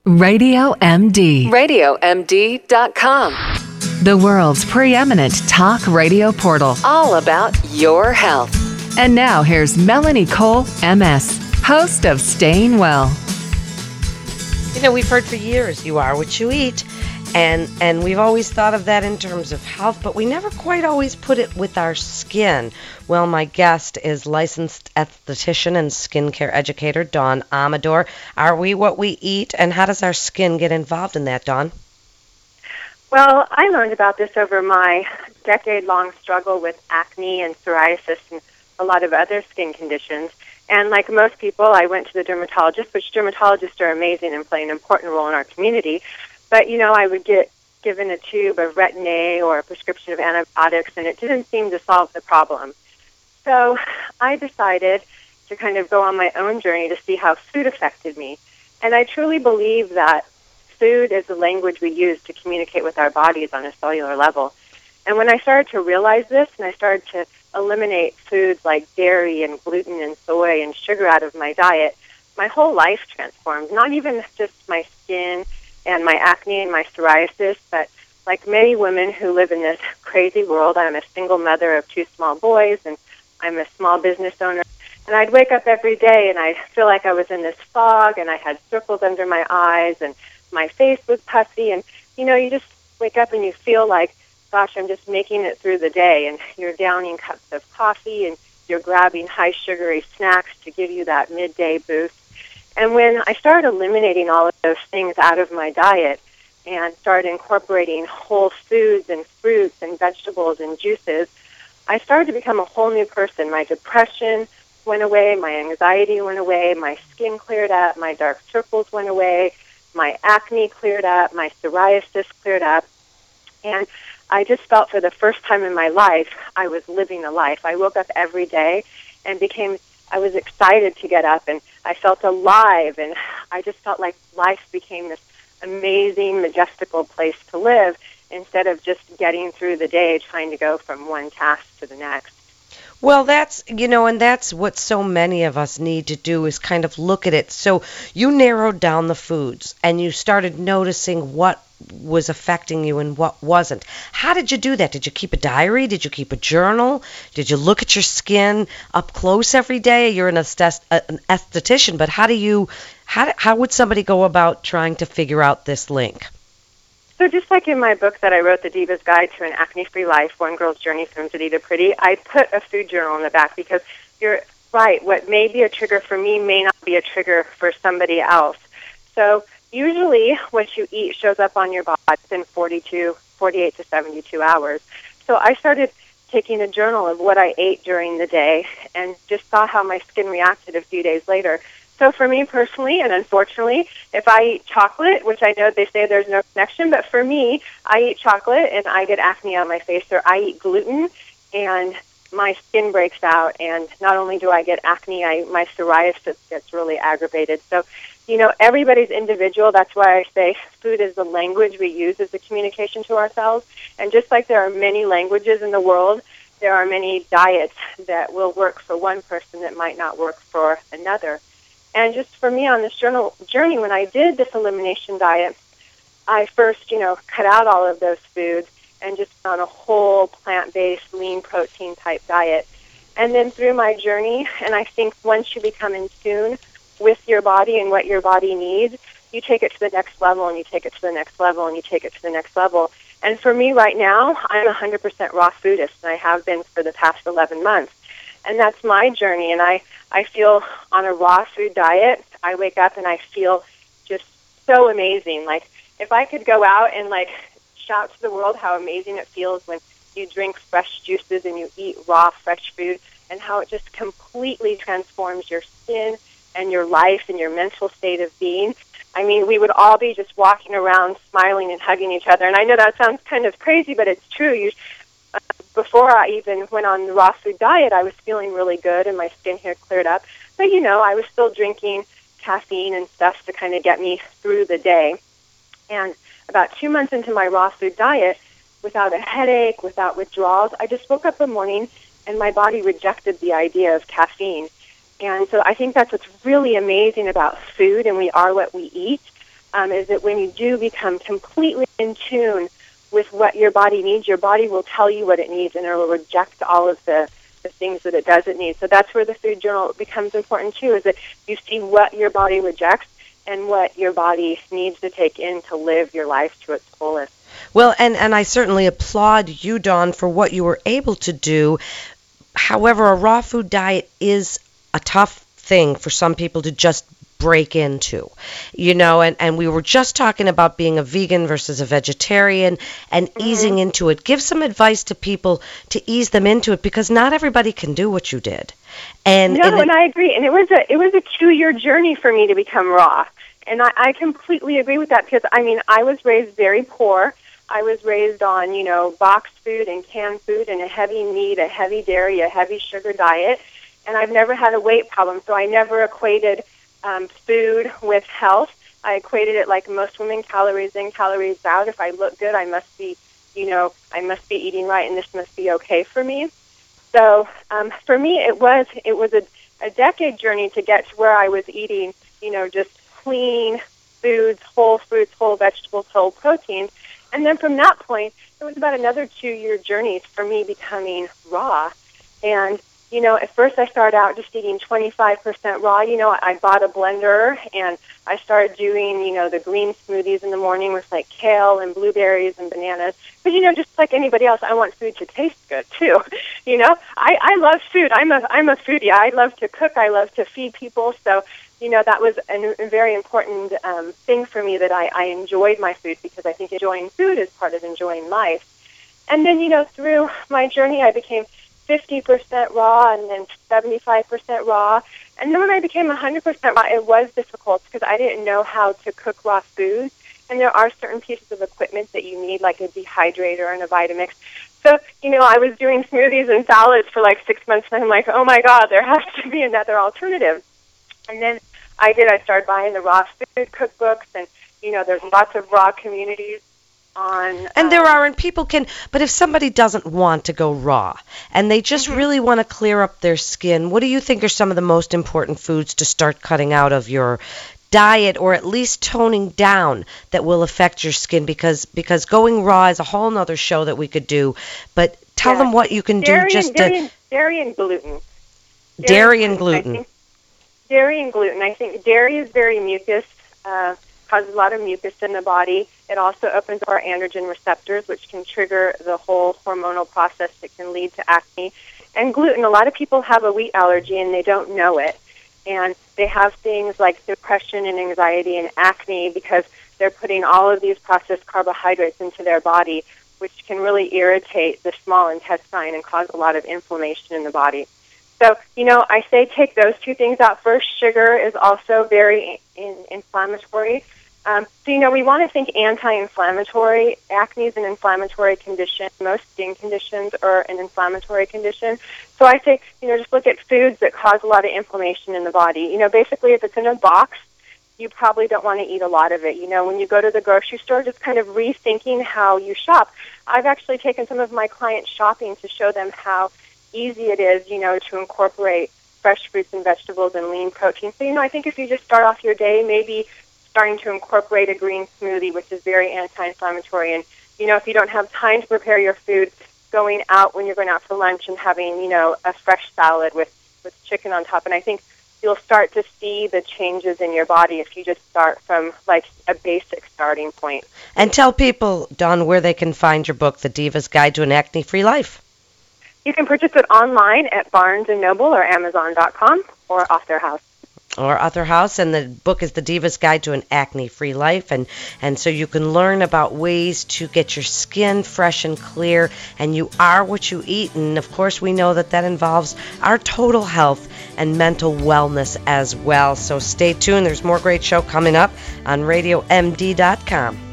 Radio MD. RadioMD.com. The world's preeminent talk radio portal. All about your health. And now here's Melanie Cole, MS, host of Staying Well. You know, we've heard for years, you are what you eat. And we've always thought of that in terms of health, but we never quite always put it with our skin. Well, my guest is licensed esthetician and skincare educator, Dawn Amador. Are we what we eat, and how does our skin get involved in that, Dawn? Well, I learned about this over my decade-long struggle with acne and psoriasis and a lot of other skin conditions. And like most people, I went to the dermatologist, which dermatologists are amazing and play an important role in our community. But, you know, I would get given a tube of Retin-A or a prescription of antibiotics, and it didn't seem to solve the problem. So I decided to kind of go on my own journey to see how food affected me. And I truly believe that food is the language we use to communicate with our bodies on a cellular level. And when I started to realize this, and I started to eliminate foods like dairy and gluten and soy and sugar out of my diet, my whole life transformed. Not even just my skin and my acne and my psoriasis, but like many women who live in this crazy world, I'm a single mother of 2 small boys, and I'm a small business owner. And I'd wake up every day, and I'd feel like I was in this fog, and I had circles under my eyes, and my face was puffy. And, you know, you just wake up and you feel like, gosh, I'm just making it through the day. And you're downing cups of coffee, and you're grabbing high sugary snacks to give you that midday boost. And when I started eliminating all of those things out of my diet and started incorporating whole foods and fruits and vegetables and juices, I started to become a whole new person. My depression went away, my anxiety went away, my skin cleared up, my dark circles went away, my acne cleared up, my psoriasis cleared up. And I just felt for the first time in my life, I was living a life. I woke up every day and I was excited to get up, and I felt alive, and I just felt like life became this amazing, majestical place to live instead of just getting through the day trying to go from one task to the next. Well, that's, you know, and that's what so many of us need to do is kind of look at it. So you narrowed down the foods, and you started noticing what was affecting you and what wasn't. How did you do that? Did you keep a diary? Did you keep a journal? Did you look at your skin up close every day? You're an esthetician, but how would somebody go about trying to figure out this link? So just like in my book that I wrote, The Diva's Guide to an Acne-Free Life, One Girl's Journey from Ziti to Pretty, I put a food journal in the back because you're right. What may be a trigger for me may not be a trigger for somebody else. So usually what you eat shows up on your body within 48 to 72 hours. So I started taking a journal of what I ate during the day and just saw how my skin reacted a few days later. So for me personally, and unfortunately, if I eat chocolate, which I know they say there's no connection, but for me, I eat chocolate and I get acne on my face, or I eat gluten and my skin breaks out, and not only do I get acne, my psoriasis gets really aggravated. So, you know, everybody's individual. That's why I say food is the language we use as a communication to ourselves. And just like there are many languages in the world, there are many diets that will work for one person that might not work for another. And just for me on this journey, when I did this elimination diet, I first, cut out all of those foods and just on a whole plant-based, lean protein type diet. And then through my journey, and I think once you become in tune with your body and what your body needs, you take it to the next level, and you take it to the next level, and you take it to the next level. And for me right now, I'm 100% raw foodist, and I have been for the past 11 months. And that's my journey, and I feel on a raw food diet, I wake up and I feel just so amazing. Like, if I could go out and, shout to the world how amazing it feels when you drink fresh juices and you eat raw, fresh food, and how it just completely transforms your skin and your life and your mental state of being. I mean, we would all be just walking around smiling and hugging each other. And I know that sounds kind of crazy, but it's true. Before I even went on the raw food diet, I was feeling really good and my skin had cleared up. But, I was still drinking caffeine and stuff to kind of get me through the day. And about 2 months into my raw food diet, without a headache, without withdrawals, I just woke up one morning and my body rejected the idea of caffeine. And so I think that's what's really amazing about food, and we are what we eat. is that when you do become completely in tune with what your body needs, your body will tell you what it needs, and it will reject all of the things that it doesn't need. So that's where the food journal becomes important too, is that you see what your body rejects and what your body needs to take in to live your life to its fullest. Well, and I certainly applaud you, Dawn, for what you were able to do. However, a raw food diet is a tough thing for some people to just break into, and we were just talking about being a vegan versus a vegetarian and easing into it. Give some advice to people to ease them into it, because not everybody can do what you did. And I agree. And it was a 2-year journey for me to become raw. And I completely agree with that, because I was raised very poor. I was raised on, boxed food and canned food and a heavy meat, a heavy dairy, a heavy sugar diet. And I've never had a weight problem, so I never equated food with health. I equated it like most women, calories in, calories out. If I look good, I must be eating right, and this must be okay for me. So for me, it was a decade journey to get to where I was eating, just clean foods, whole fruits, whole vegetables, whole proteins. And then from that point, it was about another 2-year journey for me becoming raw. And at first I started out just eating 25% raw. I bought a blender and I started doing, the green smoothies in the morning with like kale and blueberries and bananas. But, just like anybody else, I want food to taste good too. I love food. I'm a foodie. I love to cook. I love to feed people. So, that was a very important thing for me, that I enjoyed my food, because I think enjoying food is part of enjoying life. And then, through my journey, I became 50% raw and then 75% raw. And then when I became 100% raw, it was difficult because I didn't know how to cook raw foods. And there are certain pieces of equipment that you need, like a dehydrator and a Vitamix. So, I was doing smoothies and salads for like 6 months, and I'm like, oh my God, there has to be another alternative. And then I started buying the raw food cookbooks, and, there's lots of raw communities on. And there are, and people can, but if somebody doesn't want to go raw and they just really want to clear up their skin, what do you think are some of the most important foods to start cutting out of your diet, or at least toning down, that will affect your skin? Because going raw is a whole nother show that we could do, but tell them what you can do just to... Dairy and gluten. Dairy and gluten. Dairy and gluten. I think dairy is very mucus, causes a lot of mucus in the body. It also opens our androgen receptors, which can trigger the whole hormonal process that can lead to acne. And gluten, a lot of people have a wheat allergy and they don't know it. And they have things like depression and anxiety and acne because they're putting all of these processed carbohydrates into their body, which can really irritate the small intestine and cause a lot of inflammation in the body. So, I say take those two things out first. Sugar is also very inflammatory. So, we want to think anti-inflammatory. Acne is an inflammatory condition. Most skin conditions are an inflammatory condition. So I say, just look at foods that cause a lot of inflammation in the body. Basically, if it's in a box, you probably don't want to eat a lot of it. When you go to the grocery store, just kind of rethinking how you shop. I've actually taken some of my clients shopping to show them how easy it is, to incorporate fresh fruits and vegetables and lean protein. So, I think if you just start off your day, maybe starting to incorporate a green smoothie, which is very anti-inflammatory. And, if you don't have time to prepare your food, going out when you're going out for lunch and having, a fresh salad with chicken on top. And I think you'll start to see the changes in your body if you just start from, like, a basic starting point. And tell people, Dawn, where they can find your book, The Diva's Guide to an Acne-Free Life. You can purchase it online at Barnes & Noble or Amazon.com or Author House. Or Author House, and the book is The Diva's Guide to an Acne-Free Life, and so you can learn about ways to get your skin fresh and clear, and you are what you eat, and of course we know that involves our total health and mental wellness as well. So stay tuned, there's more great show coming up on RadioMD.com.